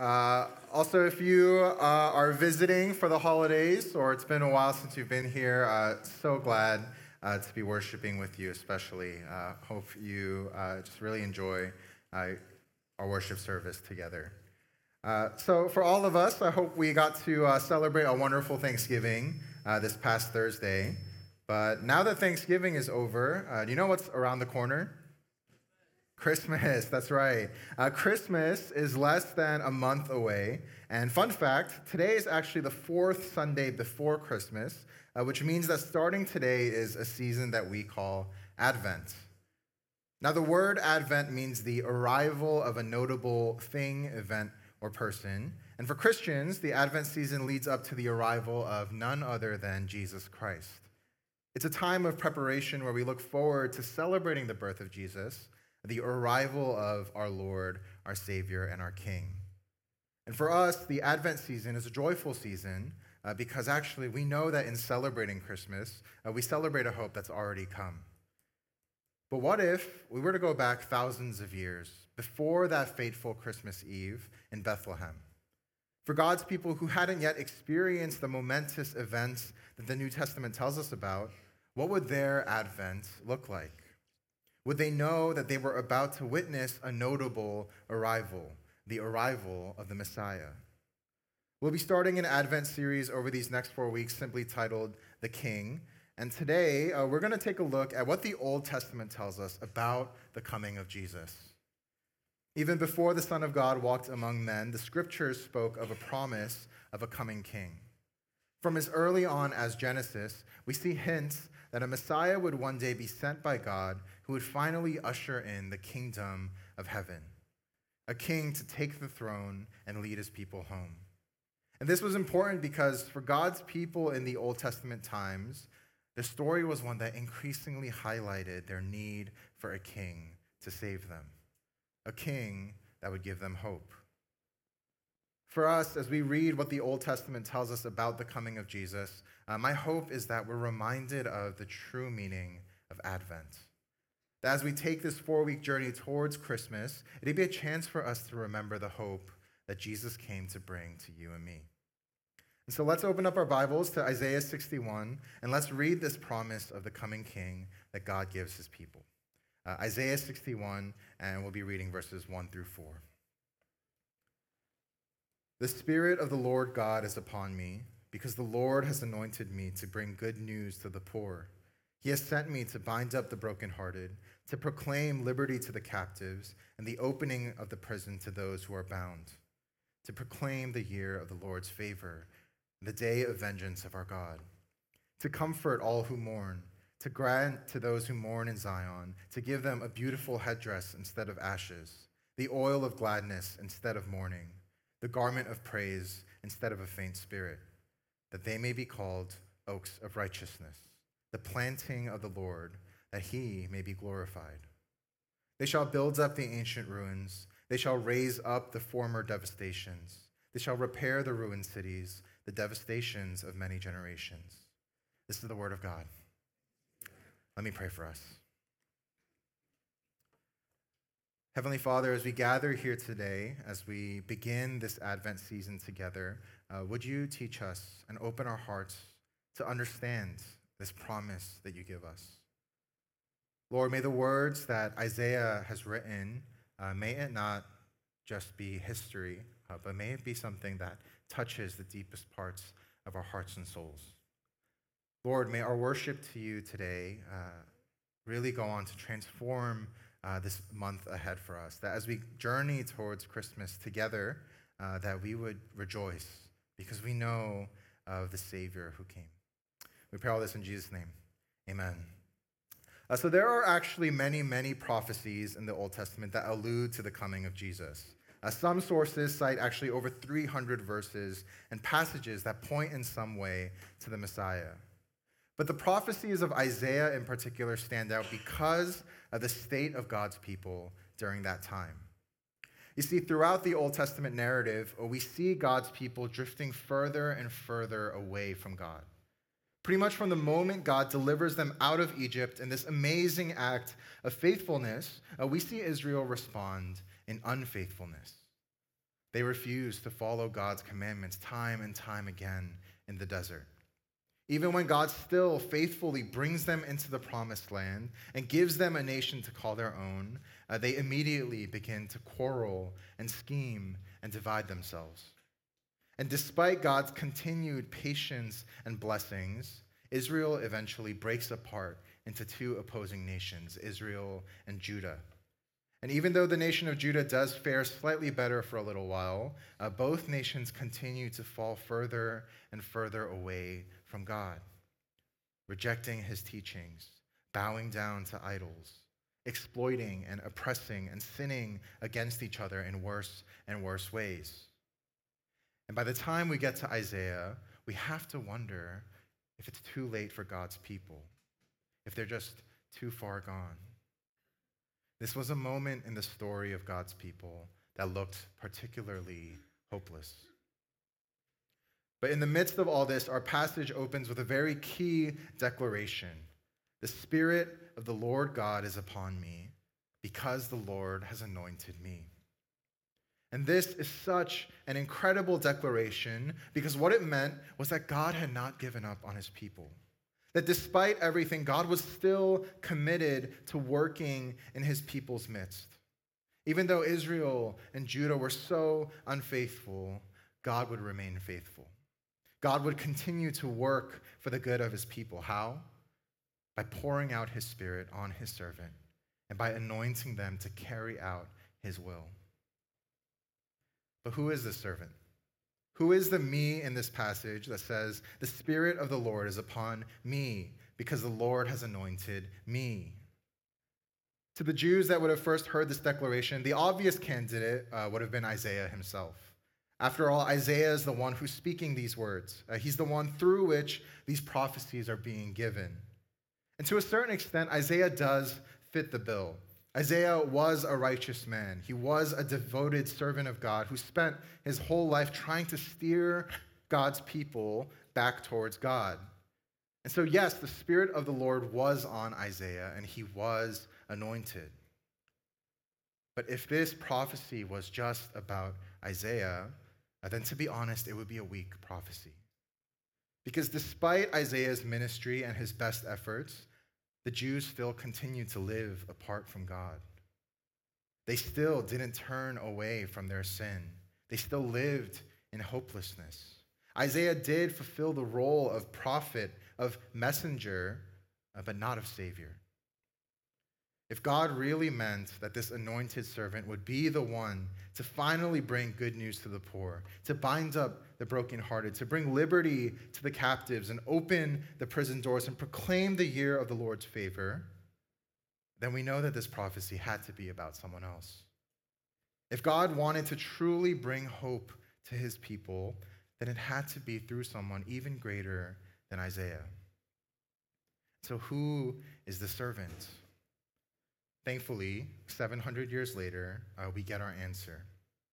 Also, if you are visiting for the holidays or it's been a while since you've been here, so glad to be worshiping with you, especially. Hope you just really enjoy our worship service together. So, for all of us, I hope we got to celebrate a wonderful Thanksgiving this past Thursday. But now that Thanksgiving is over, do you know what's around the corner? Christmas, that's right. Christmas is less than a month away. And fun fact, today is actually the fourth Sunday before Christmas, which means that starting today is a season that we call Advent. Now, the word Advent means the arrival of a notable thing, event, or person. And for Christians, the Advent season leads up to the arrival of none other than Jesus Christ. It's a time of preparation where we look forward to celebrating the birth of Jesus, the arrival of our Lord, our Savior, and our King. And for us, the Advent season is a joyful season because actually we know that in celebrating Christmas, we celebrate a hope that's already come. But what if we were to go back thousands of years before that fateful Christmas Eve in Bethlehem? For God's people who hadn't yet experienced the momentous events that the New Testament tells us about, what would their Advent look like? Would they know that they were about to witness a notable arrival, the arrival of the Messiah? We'll be starting an Advent series over these next 4 weeks simply titled The King. And today, we're going to take a look at what the Old Testament tells us about the coming of Jesus. Even before the Son of God walked among men, the scriptures spoke of a promise of a coming king. From as early on as Genesis, we see hints that a Messiah would one day be sent by God who would finally usher in the kingdom of heaven, a king to take the throne and lead his people home. And this was important because for God's people in the Old Testament times, the story was one that increasingly highlighted their need for a king to save them, a king that would give them hope. For us, as we read what the Old Testament tells us about the coming of Jesus, my hope is that we're reminded of the true meaning of Advent. That as we take this 4-week journey towards Christmas, it'd be a chance for us to remember the hope that Jesus came to bring to you and me. And so let's open up our Bibles to Isaiah 61, and let's read this promise of the coming King that God gives his people. Isaiah 61, and we'll be reading verses 1 through 4. The Spirit of the Lord God is upon me, because the Lord has anointed me to bring good news to the poor. He has sent me to bind up the brokenhearted, to proclaim liberty to the captives, and the opening of the prison to those who are bound, to proclaim the year of the Lord's favor, the day of vengeance of our God, to comfort all who mourn, to grant to those who mourn in Zion, to give them a beautiful headdress instead of ashes, the oil of gladness instead of mourning, the garment of praise instead of a faint spirit, that they may be called oaks of righteousness, the planting of the Lord, that he may be glorified. They shall build up the ancient ruins. They shall raise up the former devastations. They shall repair the ruined cities, the devastations of many generations. This is the word of God. Let me pray for us. Heavenly Father, as we gather here today, as we begin this Advent season together, would you teach us and open our hearts to understand this promise that you give us? Lord, may the words that Isaiah has written, may it not just be history, but may it be something that touches the deepest parts of our hearts and souls. Lord, may our worship to you today really go on to transform this month ahead for us, that as we journey towards Christmas together, that we would rejoice because we know of the Savior who came. We pray all this in Jesus' name. Amen. So there are actually many, many prophecies in the Old Testament that allude to the coming of Jesus. Some sources cite actually over 300 verses and passages that point in some way to the Messiah. But the prophecies of Isaiah in particular stand out because of the state of God's people during that time. You see, throughout the Old Testament narrative, we see God's people drifting further and further away from God. Pretty much from the moment God delivers them out of Egypt in this amazing act of faithfulness, we see Israel respond in unfaithfulness. They refuse to follow God's commandments time and time again in the desert. Even when God still faithfully brings them into the promised land and gives them a nation to call their own, they immediately begin to quarrel and scheme and divide themselves. And despite God's continued patience and blessings, Israel eventually breaks apart into two opposing nations, Israel and Judah. And even though the nation of Judah does fare slightly better for a little while, both nations continue to fall further and further away from God, rejecting his teachings, bowing down to idols, exploiting and oppressing and sinning against each other in worse and worse ways. And by the time we get to Isaiah, we have to wonder if it's too late for God's people, if they're just too far gone. This was a moment in the story of God's people that looked particularly hopeless. But in the midst of all this, our passage opens with a very key declaration. The Spirit of the Lord God is upon me, because the Lord has anointed me. And this is such an incredible declaration, because what it meant was that God had not given up on his people. That despite everything, God was still committed to working in his people's midst. Even though Israel and Judah were so unfaithful, God would remain faithful. God would continue to work for the good of his people. How? By pouring out his Spirit on his servant and by anointing them to carry out his will. But who is this servant? Who is the me in this passage that says, the Spirit of the Lord is upon me because the Lord has anointed me? To the Jews that would have first heard this declaration, the obvious candidate would have been Isaiah himself. After all, Isaiah is the one who's speaking these words. He's the one through which these prophecies are being given. And to a certain extent, Isaiah does fit the bill. Isaiah was a righteous man. He was a devoted servant of God who spent his whole life trying to steer God's people back towards God. And so, yes, the Spirit of the Lord was on Isaiah, and he was anointed. But if this prophecy was just about Isaiah, then to be honest, it would be a weak prophecy. Because despite Isaiah's ministry and his best efforts, the Jews still continued to live apart from God. They still didn't turn away from their sin. They still lived in hopelessness. Isaiah did fulfill the role of prophet, of messenger, but not of savior. If God really meant that this anointed servant would be the one to finally bring good news to the poor, to bind up the brokenhearted, to bring liberty to the captives and open the prison doors and proclaim the year of the Lord's favor, then we know that this prophecy had to be about someone else. If God wanted to truly bring hope to his people, then it had to be through someone even greater than Isaiah. So who is the servant? Thankfully, 700 years later, we get our answer.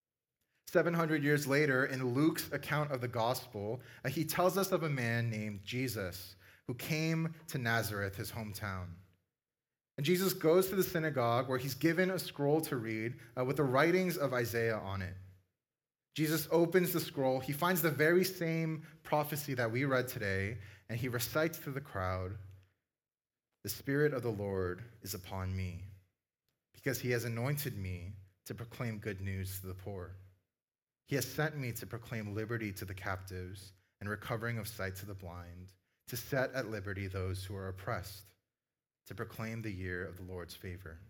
700 years later, in Luke's account of the gospel, he tells us of a man named Jesus who came to Nazareth, his hometown. And Jesus goes to the synagogue where he's given a scroll to read with the writings of Isaiah on it. Jesus opens the scroll. He finds the very same prophecy that we read today, and he recites to the crowd, "The Spirit of the Lord is upon me, because he has anointed me to proclaim good news to the poor. He has sent me to proclaim liberty to the captives and recovering of sight to the blind, to set at liberty those who are oppressed, to proclaim the year of the Lord's favor."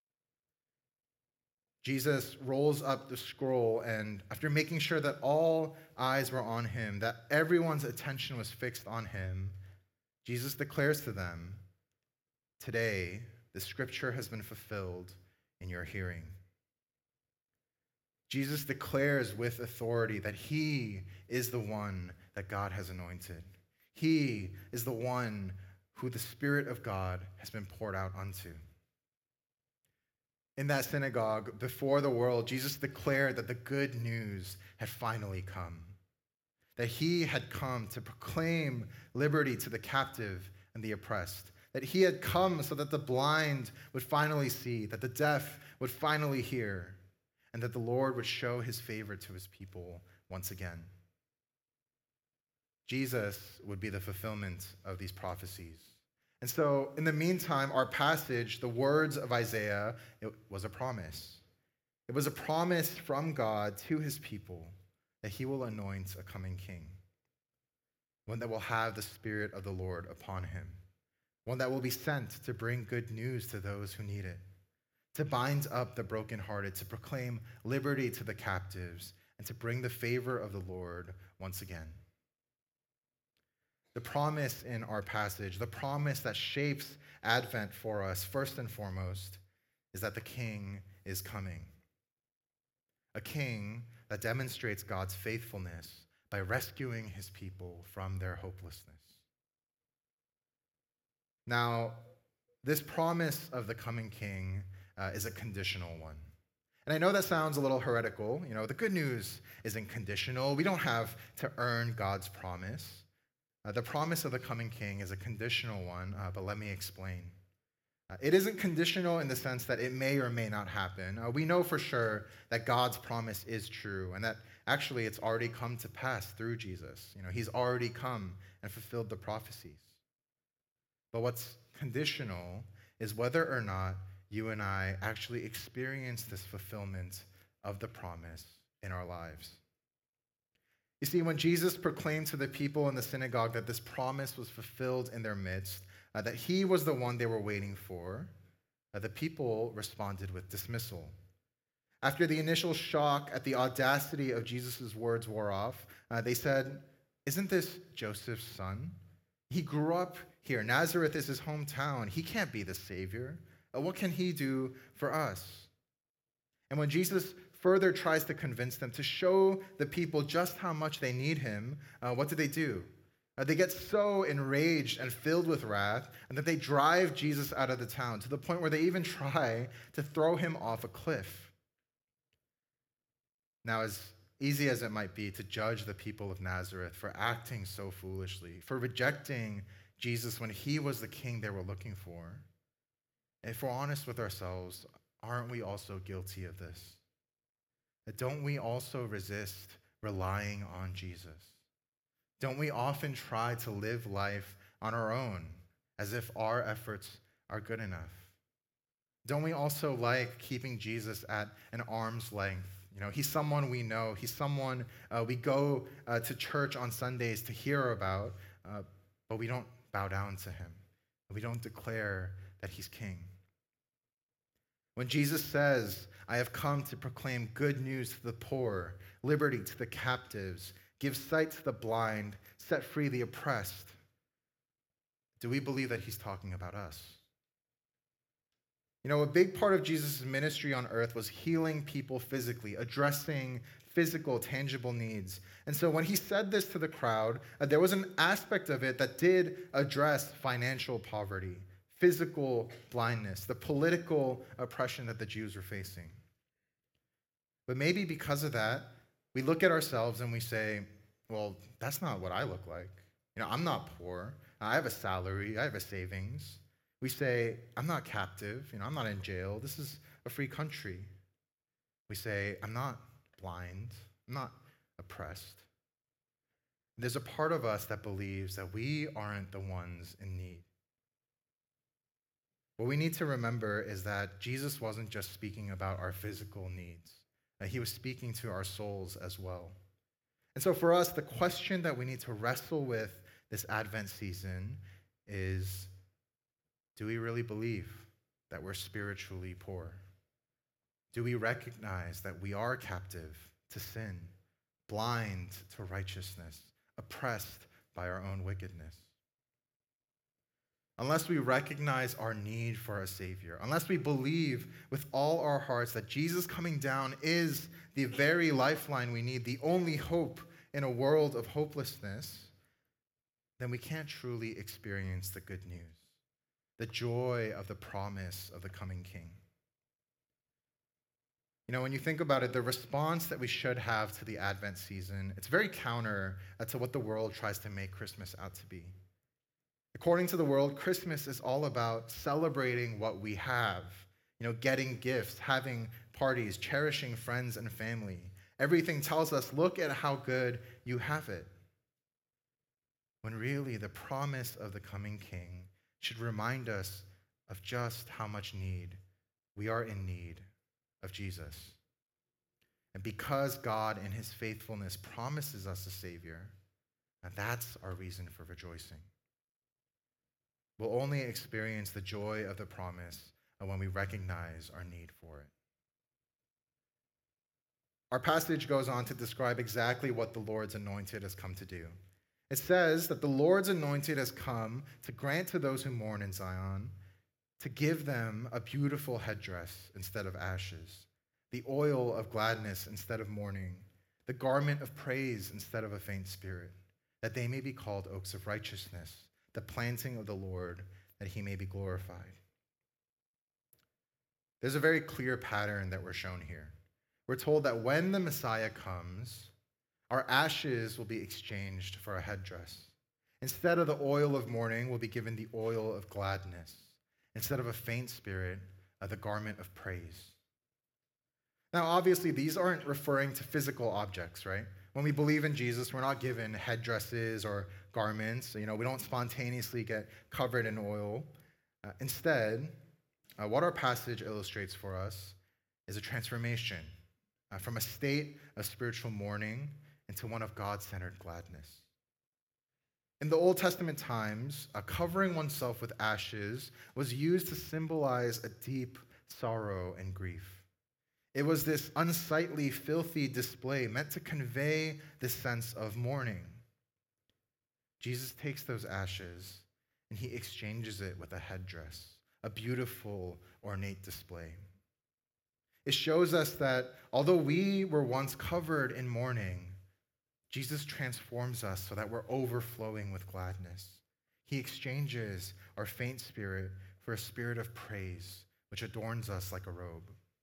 Jesus rolls up the scroll, and after making sure that all eyes were on him, that everyone's attention was fixed on him, Jesus declares to them, "Today, the scripture has been fulfilled in your hearing." Jesus declares with authority that he is the one that God has anointed. He is the one who the Spirit of God has been poured out unto. In that synagogue, before the world, Jesus declared that the good news had finally come, that he had come to proclaim liberty to the captive and the oppressed, that he had come so that the blind would finally see, that the deaf would finally hear, and that the Lord would show his favor to his people once again. Jesus would be the fulfillment of these prophecies. And so, in the meantime, our passage, the words of Isaiah, it was a promise. It was a promise from God to his people that he will anoint a coming king, one that will have the Spirit of the Lord upon him, one that will be sent to bring good news to those who need it, to bind up the brokenhearted, to proclaim liberty to the captives, and to bring the favor of the Lord once again. The promise in our passage, the promise that shapes Advent for us, first and foremost, is that the King is coming. A king that demonstrates God's faithfulness by rescuing his people from their hopelessness. Now, this promise of the coming king is a conditional one. And I know that sounds a little heretical. The good news isn't conditional. We don't have to earn God's promise. The promise of the coming king is a conditional one, but let me explain. It isn't conditional in the sense that it may or may not happen. We know for sure that God's promise is true and that actually it's already come to pass through Jesus. He's already come and fulfilled the prophecies. But what's conditional is whether or not you and I actually experience this fulfillment of the promise in our lives. You see, when Jesus proclaimed to the people in the synagogue that this promise was fulfilled in their midst, that he was the one they were waiting for, the people responded with dismissal. After the initial shock at the audacity of Jesus' words wore off, they said, "Isn't this Joseph's son? He grew up here. Nazareth is his hometown. He can't be the Savior. What can he do for us?" And when Jesus further tries to convince them to show the people just how much they need him, what do? They get so enraged and filled with wrath and that they drive Jesus out of the town to the point where they even try to throw him off a cliff. Now, as easy as it might be to judge the people of Nazareth for acting so foolishly, for rejecting Jesus when he was the king they were looking for, if we're honest with ourselves, aren't we also guilty of this? Don't we also resist relying on Jesus? Don't we often try to live life on our own as if our efforts are good enough? Don't we also like keeping Jesus at an arm's length? He's someone we know. He's someone we go to church on Sundays to hear about, but we don't bow down to him. We don't declare that he's king. When Jesus says, "I have come to proclaim good news to the poor, liberty to the captives, give sight to the blind, set free the oppressed," do we believe that he's talking about us? A big part of Jesus' ministry on earth was healing people physically, addressing physical, tangible needs. And so when he said this to the crowd, there was an aspect of it that did address financial poverty, physical blindness, the political oppression that the Jews were facing. But maybe because of that, we look at ourselves and we say, well, that's not what I look like. I'm not poor. I have a salary. I have a savings. We say, I'm not captive. I'm not in jail. This is a free country. We say, I'm not blind. I'm not oppressed. There's a part of us that believes that we aren't the ones in need. What we need to remember is that Jesus wasn't just speaking about our physical needs. He was speaking to our souls as well. And so for us, the question that we need to wrestle with this Advent season is, do we really believe that we're spiritually poor? Do we recognize that we are captive to sin, blind to righteousness, oppressed by our own wickedness? Unless we recognize our need for a Savior, unless we believe with all our hearts that Jesus coming down is the very lifeline we need, the only hope in a world of hopelessness, then we can't truly experience the good news, the joy of the promise of the coming King. When you think about it, the response that we should have to the Advent season, it's very counter to what the world tries to make Christmas out to be. According to the world, Christmas is all about celebrating what we have. Getting gifts, having parties, cherishing friends and family. Everything tells us, look at how good you have it. When really the promise of the coming king should remind us of just how much need we are in need of Jesus. And because God in his faithfulness promises us a Savior, and that's our reason for rejoicing. We'll only experience the joy of the promise when we recognize our need for it. Our passage goes on to describe exactly what the Lord's anointed has come to do. It says that the Lord's anointed has come to grant to those who mourn in Zion, to give them a beautiful headdress instead of ashes, the oil of gladness instead of mourning, the garment of praise instead of a faint spirit, that they may be called oaks of righteousness, the planting of the Lord, that he may be glorified. There's a very clear pattern that we're shown here. We're told that when the Messiah comes, our ashes will be exchanged for a headdress. Instead of the oil of mourning, we'll be given the oil of gladness. Instead of a faint spirit, the garment of praise. Now, obviously, these aren't referring to physical objects, right? When we believe in Jesus, we're not given headdresses or garments. We don't spontaneously get covered in oil. Instead, what our passage illustrates for us is a transformation from a state of spiritual mourning into one of God-centered gladness. In the Old Testament times, covering oneself with ashes was used to symbolize a deep sorrow and grief. It was this unsightly, filthy display meant to convey this sense of mourning. Jesus takes those ashes and he exchanges it with a headdress, a beautiful, ornate display. It shows us that although we were once covered in mourning, Jesus transforms us so that we're overflowing with gladness. He exchanges our faint spirit for a spirit of praise, which adorns us like a robe.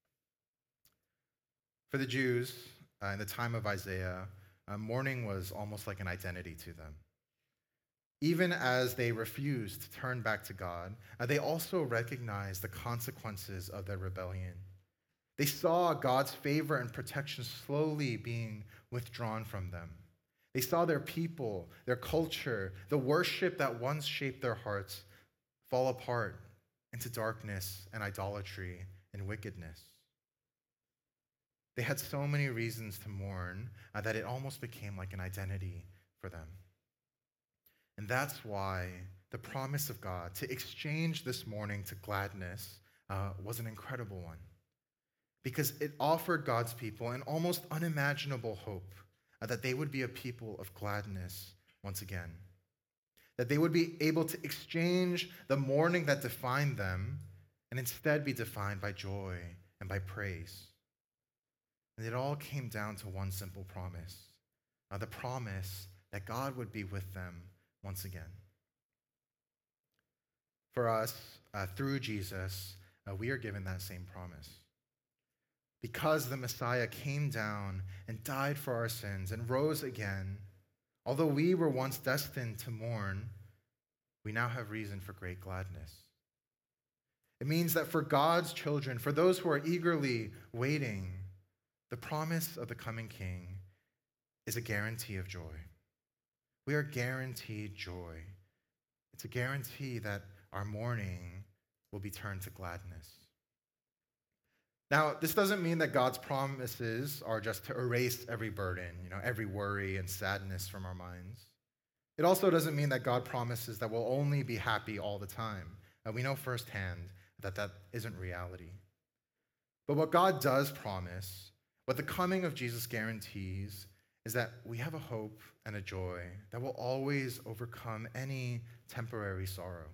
For the Jews, in the time of Isaiah, mourning was almost like an identity to them. Even as they refused to turn back to God, they also recognized the consequences of their rebellion. They saw God's favor and protection slowly being withdrawn from them. They saw their people, their culture, the worship that once shaped their hearts fall apart into darkness and idolatry and wickedness. They had so many reasons to mourn that it almost became like an identity for them. And that's why the promise of God to exchange this mourning to gladness was an incredible one. Because it offered God's people an almost unimaginable hope that they would be a people of gladness once again. That they would be able to exchange the mourning that defined them and instead be defined by joy and by praise. And it all came down to one simple promise, the promise that God would be with them once again. For us, through Jesus, we are given that same promise. Because the Messiah came down and died for our sins and rose again, although we were once destined to mourn, we now have reason for great gladness. It means that for God's children, for those who are eagerly waiting, the promise of the coming King is a guarantee of joy. We are guaranteed joy. It's a guarantee that our mourning will be turned to gladness. Now, this doesn't mean that God's promises are just to erase every burden, every worry and sadness from our minds. It also doesn't mean that God promises that we'll only be happy all the time. We know firsthand that that isn't reality. But what God does promise, what the coming of Jesus guarantees, is that we have a hope and a joy that will always overcome any temporary sorrow.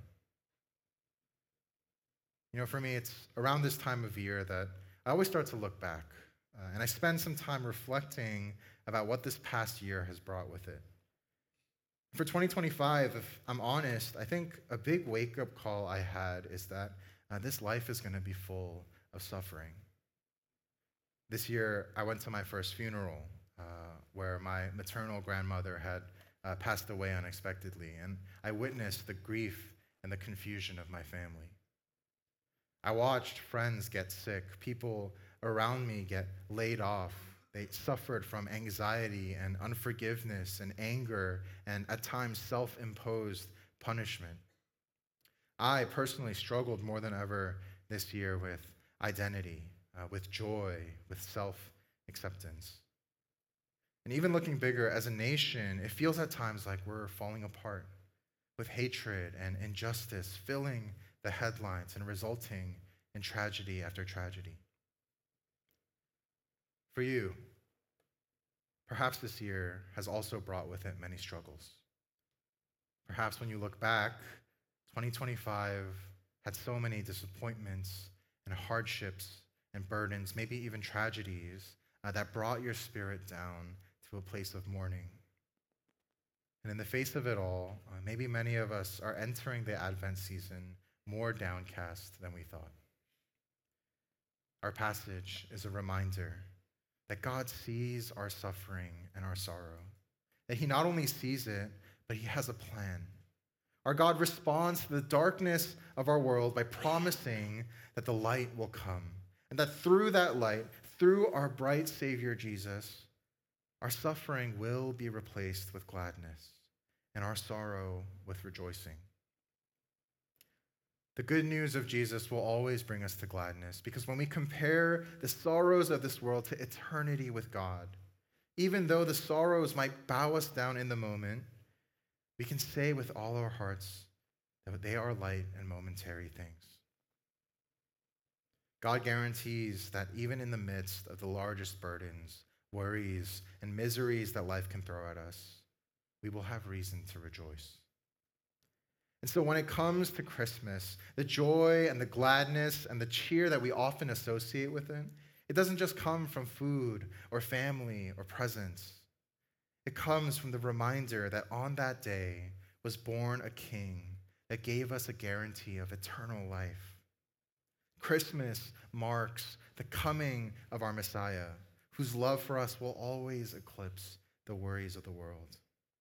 For me, it's around this time of year that I always start to look back, and I spend some time reflecting about what this past year has brought with it. For 2025, if I'm honest, I think a big wake-up call I had is that this life is going to be full of suffering. This year, I went to my first funeral, where my maternal grandmother had passed away unexpectedly, and I witnessed the grief and the confusion of my family. I watched friends get sick, people around me get laid off. They suffered from anxiety and unforgiveness and anger and at times self-imposed punishment. I personally struggled more than ever this year with identity, with joy, with self-acceptance. And even looking bigger, as a nation, it feels at times like we're falling apart with hatred and injustice filling the headlines and resulting in tragedy after tragedy. For you, perhaps this year has also brought with it many struggles. Perhaps when you look back, 2025 had so many disappointments and hardships and burdens, maybe even tragedies, that brought your spirit down to a place of mourning. And in the face of it all, maybe many of us are entering the Advent season more downcast than we thought. Our passage is a reminder that God sees our suffering and our sorrow, that he not only sees it, but he has a plan. Our God responds to the darkness of our world by promising that the light will come, and that through that light, through our bright Savior Jesus, our suffering will be replaced with gladness, and our sorrow with rejoicing. The good news of Jesus will always bring us to gladness, because when we compare the sorrows of this world to eternity with God, even though the sorrows might bow us down in the moment, we can say with all our hearts that they are light and momentary things. God guarantees that even in the midst of the largest burdens, worries, and miseries that life can throw at us, we will have reason to rejoice. And so when it comes to Christmas, the joy and the gladness and the cheer that we often associate with it, it doesn't just come from food or family or presents. It comes from the reminder that on that day was born a king that gave us a guarantee of eternal life. Christmas marks the coming of our Messiah, whose love for us will always eclipse the worries of the world.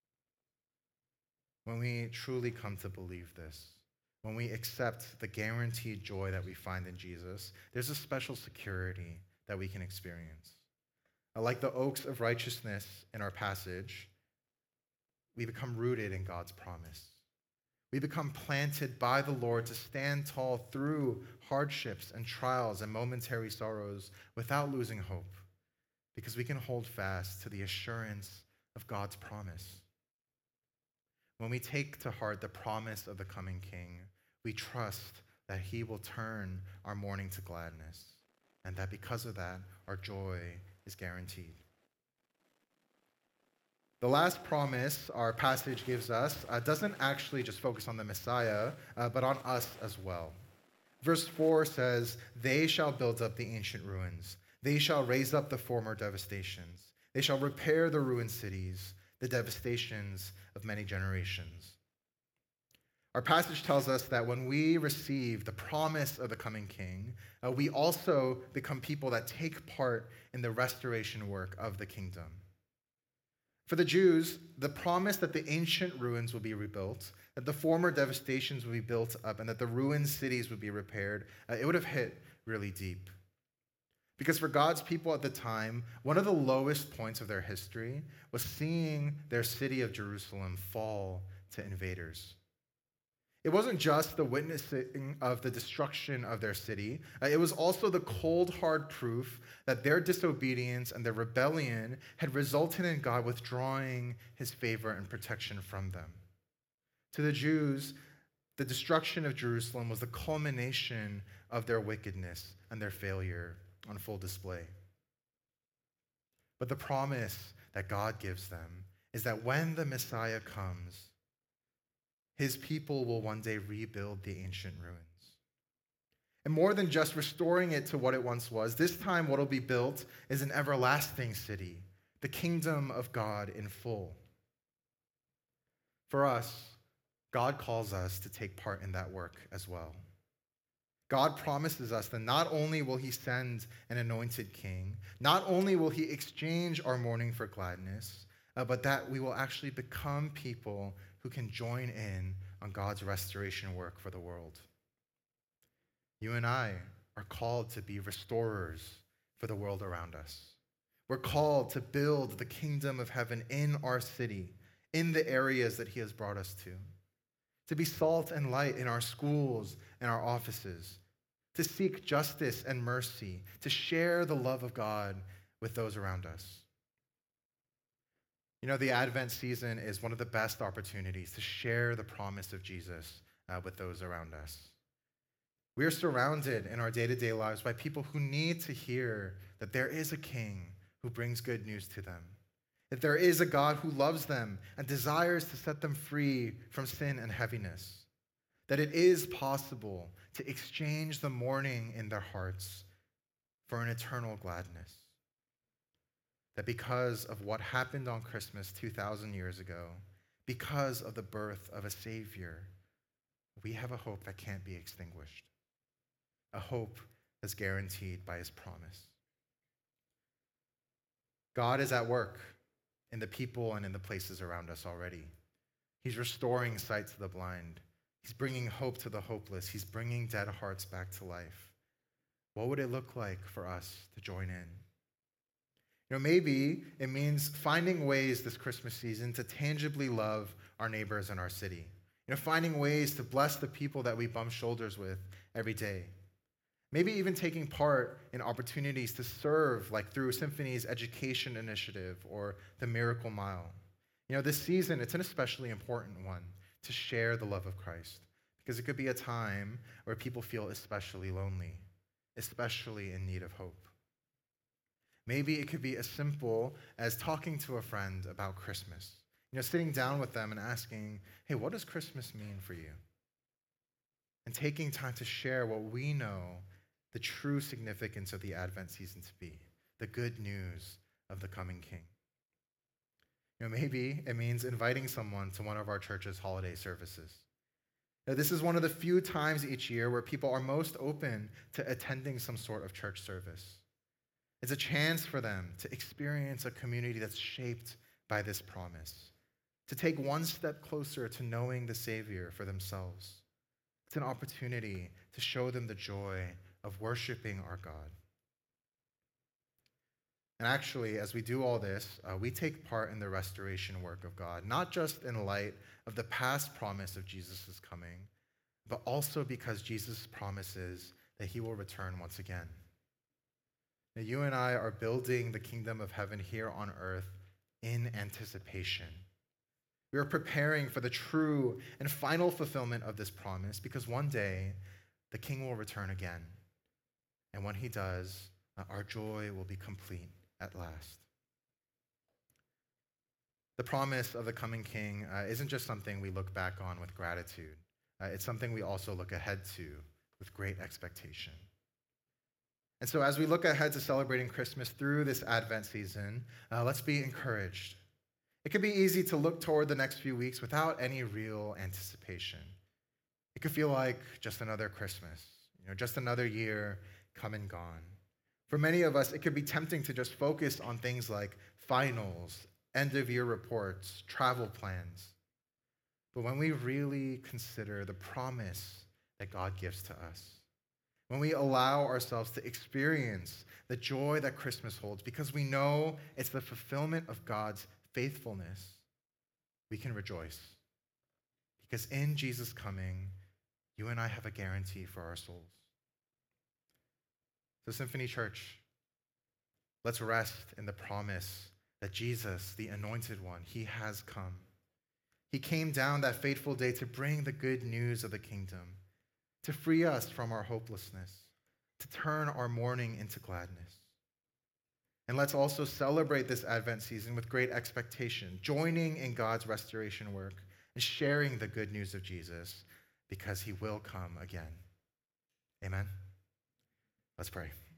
When we truly come to believe this, when we accept the guaranteed joy that we find in Jesus, there's a special security that we can experience. Like the oaks of righteousness in our passage, we become rooted in God's promise. We become planted by the Lord to stand tall through hardships and trials and momentary sorrows without losing hope, because we can hold fast to the assurance of God's promise. When we take to heart the promise of the coming King, we trust that he will turn our mourning to gladness, and that because of that, our joy is guaranteed. The last promise our passage gives us doesn't actually just focus on the Messiah, but on us as well. Verse 4 says, "They shall build up the ancient ruins. They shall raise up the former devastations. They shall repair the ruined cities, the devastations of many generations." Our passage tells us that when we receive the promise of the coming King, we also become people that take part in the restoration work of the kingdom. For the Jews, the promise that the ancient ruins will be rebuilt, that the former devastations will be built up, and that the ruined cities would be repaired, it would have hit really deep. Because for God's people at the time, one of the lowest points of their history was seeing their city of Jerusalem fall to invaders. It wasn't just the witnessing of the destruction of their city. It was also the cold, hard proof that their disobedience and their rebellion had resulted in God withdrawing his favor and protection from them. To the Jews, the destruction of Jerusalem was the culmination of their wickedness and their failure on full display. But the promise that God gives them is that when the Messiah comes, his people will one day rebuild the ancient ruins. And more than just restoring it to what it once was, this time what will be built is an everlasting city, the kingdom of God in full. For us, God calls us to take part in that work as well. God promises us that not only will he send an anointed king, not only will he exchange our mourning for gladness, but that we will actually become people who can join in on God's restoration work for the world. You and I are called to be restorers for the world around us. We're called to build the kingdom of heaven in our city, in the areas that he has brought us to be salt and light in our schools and our offices, to seek justice and mercy, to share the love of God with those around us. You know, the Advent season is one of the best opportunities to share the promise of Jesus with those around us. We are surrounded in our day-to-day lives by people who need to hear that there is a king who brings good news to them, that there is a God who loves them and desires to set them free from sin and heaviness, that it is possible to exchange the mourning in their hearts for an eternal gladness, that because of what happened on Christmas 2,000 years ago, because of the birth of a Savior, we have a hope that can't be extinguished, a hope that's guaranteed by his promise. God is at work in the people and in the places around us already. He's restoring sight to the blind. He's bringing hope to the hopeless. He's bringing dead hearts back to life. What would it look like for us to join in? You know, maybe it means finding ways this Christmas season to tangibly love our neighbors in our city. You know, finding ways to bless the people that we bump shoulders with every day. Maybe even taking part in opportunities to serve, like through Symphony's education initiative or the Miracle Mile. You know, this season, it's an especially important one to share the love of Christ, because it could be a time where people feel especially lonely, especially in need of hope. Maybe it could be as simple as talking to a friend about Christmas. You know, sitting down with them and asking, hey, what does Christmas mean for you? And taking time to share what we know the true significance of the Advent season to be, the good news of the coming King. You know, maybe it means inviting someone to one of our church's holiday services. Now, this is one of the few times each year where people are most open to attending some sort of church service. It's a chance for them to experience a community that's shaped by this promise, to take one step closer to knowing the Savior for themselves. It's an opportunity to show them the joy of worshiping our God. And actually, as we do all this, we take part in the restoration work of God, not just in light of the past promise of Jesus' coming, but also because Jesus promises that he will return once again. Now, you and I are building the kingdom of heaven here on earth in anticipation. We are preparing for the true and final fulfillment of this promise, because one day the King will return again. And when he does, our joy will be complete at last. The promise of the coming King isn't just something we look back on with gratitude. It's something we also look ahead to with great expectation. And so as we look ahead to celebrating Christmas through this Advent season, let's be encouraged. It can be easy to look toward the next few weeks without any real anticipation. It could feel like just another Christmas, just another year come and gone. For many of us, it could be tempting to just focus on things like finals, end-of-year reports, travel plans. But when we really consider the promise that God gives to us, when we allow ourselves to experience the joy that Christmas holds, because we know it's the fulfillment of God's faithfulness, we can rejoice. Because in Jesus' coming, you and I have a guarantee for our souls. So Symphony Church, let's rest in the promise that Jesus, the Anointed One, he has come. He came down that fateful day to bring the good news of the kingdom, to free us from our hopelessness, to turn our mourning into gladness. And let's also celebrate this Advent season with great expectation, joining in God's restoration work and sharing the good news of Jesus, because he will come again. Amen. Let's pray.